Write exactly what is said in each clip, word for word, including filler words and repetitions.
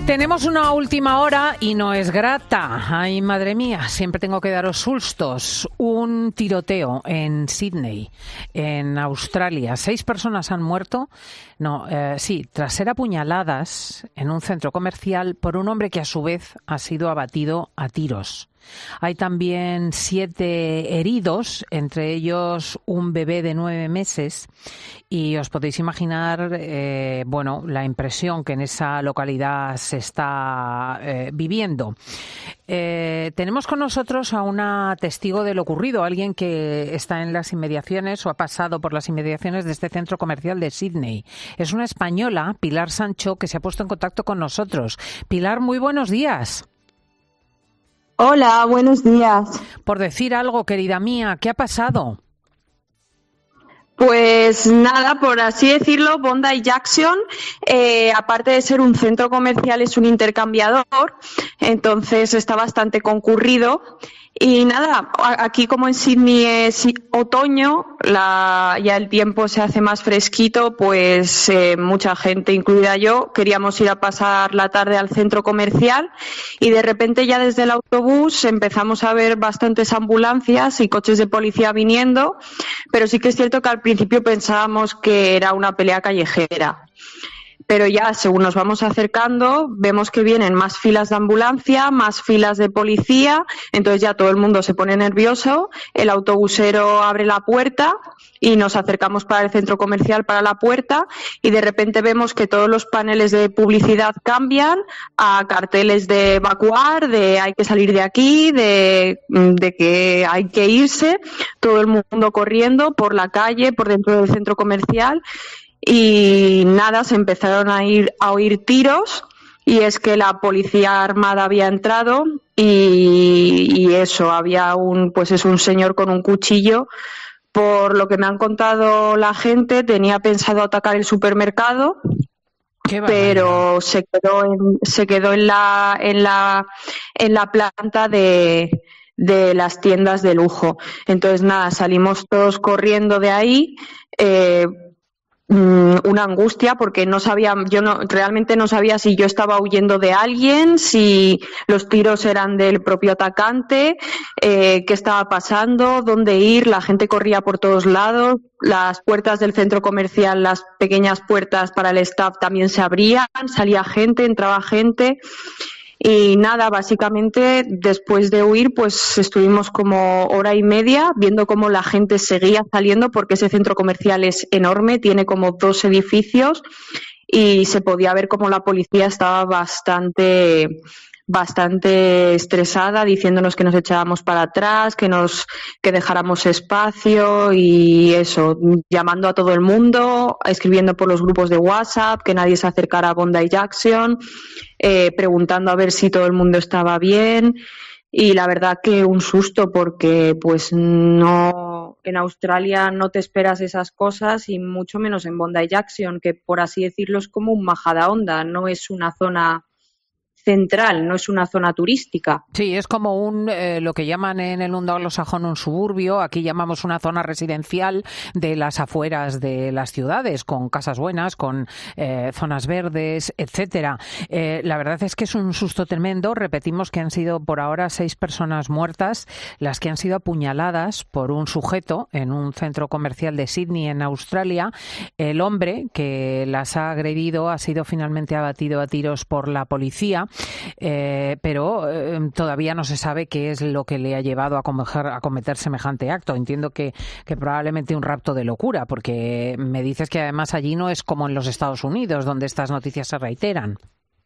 Tenemos una última hora y no es grata. Ay, madre mía, siempre tengo que daros sustos. Un tiroteo en Sydney, en Australia. Seis personas han muerto. No, eh, sí, tras ser apuñaladas en un centro comercial por un hombre que a su vez ha sido abatido a tiros. Hay también siete heridos, entre ellos un bebé de nueve meses, y os podéis imaginar, eh, bueno, la impresión que en esa localidad se está eh, viviendo. Eh, tenemos con nosotros a una testigo de lo ocurrido, alguien que está en las inmediaciones o ha pasado por las inmediaciones de este centro comercial de Sydney. Es una española, Pilar Sancho, que se ha puesto en contacto con nosotros. Pilar, muy buenos días. Hola, buenos días. Por decir algo, querida mía, ¿qué ha pasado? Pues nada, por así decirlo, Bondi Junction, eh, aparte de ser un centro comercial, es un intercambiador, entonces está bastante concurrido. Y nada, aquí como en Sydney es otoño, la, ya el tiempo se hace más fresquito, pues eh, mucha gente, incluida yo, queríamos ir a pasar la tarde al centro comercial y de repente ya desde el autobús empezamos a ver bastantes ambulancias y coches de policía viniendo, pero sí que es cierto que al principio pensábamos que era una pelea callejera. Pero ya, según nos vamos acercando, vemos que vienen más filas de ambulancia, más filas de policía, entonces ya todo el mundo se pone nervioso, el autobusero abre la puerta y nos acercamos para el centro comercial, para la puerta, y de repente vemos que todos los paneles de publicidad cambian a carteles de evacuar, de hay que salir de aquí, de, de que hay que irse, todo el mundo corriendo por la calle, por dentro del centro comercial. Y nada, se empezaron a ir a oír tiros y es que la policía armada había entrado y, y eso, había un, pues es un señor con un cuchillo. Por lo que me han contado la gente, tenía pensado atacar el supermercado, pero se quedó en, se quedó en la, en la, en la planta de, de las tiendas de lujo. Entonces nada, salimos todos corriendo de ahí. Eh, una angustia porque no sabía, yo no, realmente no sabía si yo estaba huyendo de alguien, si los tiros eran del propio atacante, eh, qué estaba pasando, dónde ir, la gente corría por todos lados, las puertas del centro comercial, las pequeñas puertas para el staff también se abrían, salía gente, entraba gente. Y nada, básicamente después de huir pues estuvimos como hora y media viendo cómo la gente seguía saliendo porque ese centro comercial es enorme, tiene como dos edificios y se podía ver cómo la policía estaba bastante bastante estresada diciéndonos que nos echábamos para atrás, que nos que dejáramos espacio y eso, llamando a todo el mundo, escribiendo por los grupos de WhatsApp, que nadie se acercara a Bondi Junction, eh, preguntando a ver si todo el mundo estaba bien y la verdad que un susto porque pues no, en Australia no te esperas esas cosas y mucho menos en Bondi Junction, que por así decirlo es como un Majadahonda, no es una zona central, no es una zona turística. Sí, es como un eh, lo que llaman en el mundo anglosajón un suburbio, aquí llamamos una zona residencial de las afueras de las ciudades, con casas buenas, con eh, zonas verdes, etcétera. Eh, la verdad es que es un susto tremendo. Repetimos que han sido por ahora seis personas muertas, las que han sido apuñaladas por un sujeto en un centro comercial de Sydney, en Australia. El hombre que las ha agredido ha sido finalmente abatido a tiros por la policía. Eh, pero eh, todavía no se sabe qué es lo que le ha llevado a cometer, a cometer semejante acto. Entiendo que, que probablemente un rapto de locura, porque me dices que además allí no es como en los Estados Unidos, donde estas noticias se reiteran.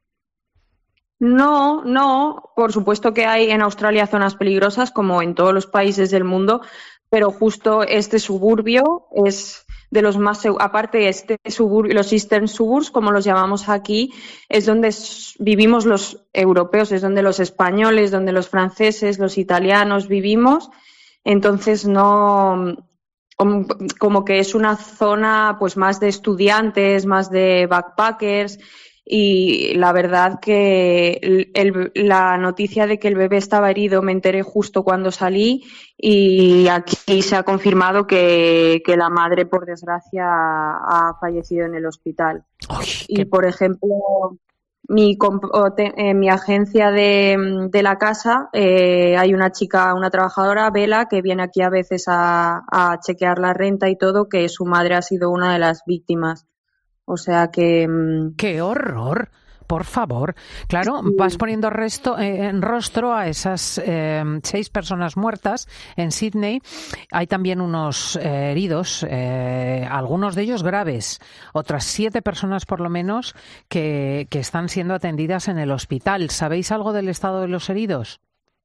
No, no, por supuesto que hay en Australia zonas peligrosas, como en todos los países del mundo, pero justo este suburbio es de los más, aparte este suburbio, los Eastern Suburbs, como los llamamos aquí, es donde vivimos los europeos, es donde los españoles, donde los franceses, los italianos vivimos. Entonces no, como que es una zona pues más de estudiantes, más de backpackers. Y la verdad que el, el, la noticia de que el bebé estaba herido me enteré justo cuando salí y aquí se ha confirmado que, que la madre, por desgracia, ha fallecido en el hospital. Uy, y, qué... por ejemplo, mi, en mi agencia de, de la casa eh, hay una chica, una trabajadora, Bela, que viene aquí a veces a, a chequear la renta y todo, que su madre ha sido una de las víctimas. O sea que... ¡Qué horror! Por favor. Claro, vas poniendo resto, eh, en rostro a esas eh, seis personas muertas en Sydney. Hay también unos eh, heridos, eh, algunos de ellos graves. Otras siete personas, por lo menos, que, que están siendo atendidas en el hospital. ¿Sabéis algo del estado de los heridos?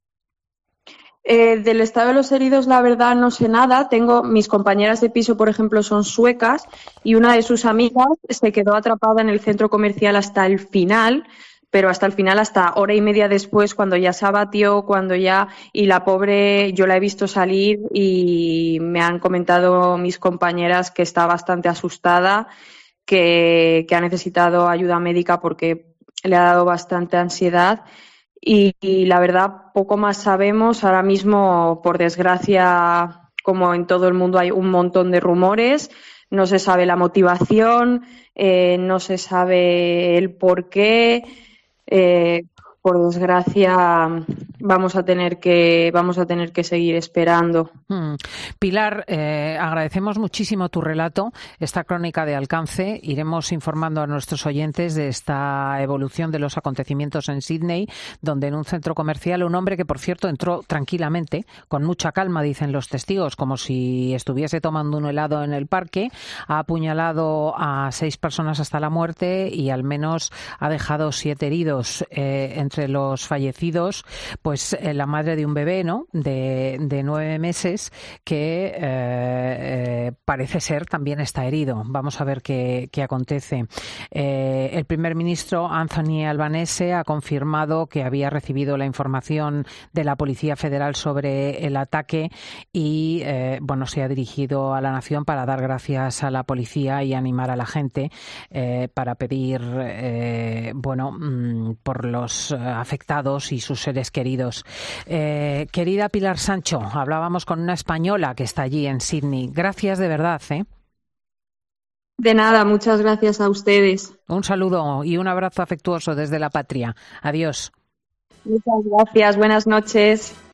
Eh, del estado de los heridos, la verdad, no sé nada. Tengo mis compañeras de piso, por ejemplo, son suecas y una de sus amigas se quedó atrapada en el centro comercial hasta el final, pero hasta el final, hasta hora y media después, cuando ya se abatió, cuando ya... Y la pobre, yo la he visto salir y me han comentado mis compañeras que está bastante asustada, que, que ha necesitado ayuda médica porque le ha dado bastante ansiedad. Y, y la verdad, poco más sabemos. Ahora mismo, por desgracia, como en todo el mundo, hay un montón de rumores. No se sabe la motivación, eh, no se sabe el por qué. Eh, por desgracia, vamos a tener que vamos a tener que seguir esperando. Hmm. Pilar, eh, agradecemos muchísimo tu relato, esta crónica de alcance. Iremos informando a nuestros oyentes de esta evolución de los acontecimientos en Sydney, donde en un centro comercial un hombre que, por cierto, entró tranquilamente, con mucha calma, dicen los testigos, como si estuviese tomando un helado en el parque, ha apuñalado a seis personas hasta la muerte y al menos ha dejado siete heridos. Eh, entre los fallecidos, pues eh, la madre de un bebé, ¿no?, de, de nueve meses, que eh, eh, parece ser también está herido. Vamos a ver qué, qué acontece. Eh, el primer ministro Anthony Albanese ha confirmado que había recibido la información de la Policía Federal sobre el ataque y eh, bueno, se ha dirigido a la nación para dar gracias a la policía y animar a la gente eh, para pedir eh, bueno mmm, por los afectados y sus seres queridos. Eh, querida Pilar Sancho, hablábamos con una española que está allí en Sydney. Gracias de verdad, ¿eh? De nada, muchas gracias a ustedes. Un saludo y un abrazo afectuoso desde la patria. Adiós. Muchas gracias, buenas noches.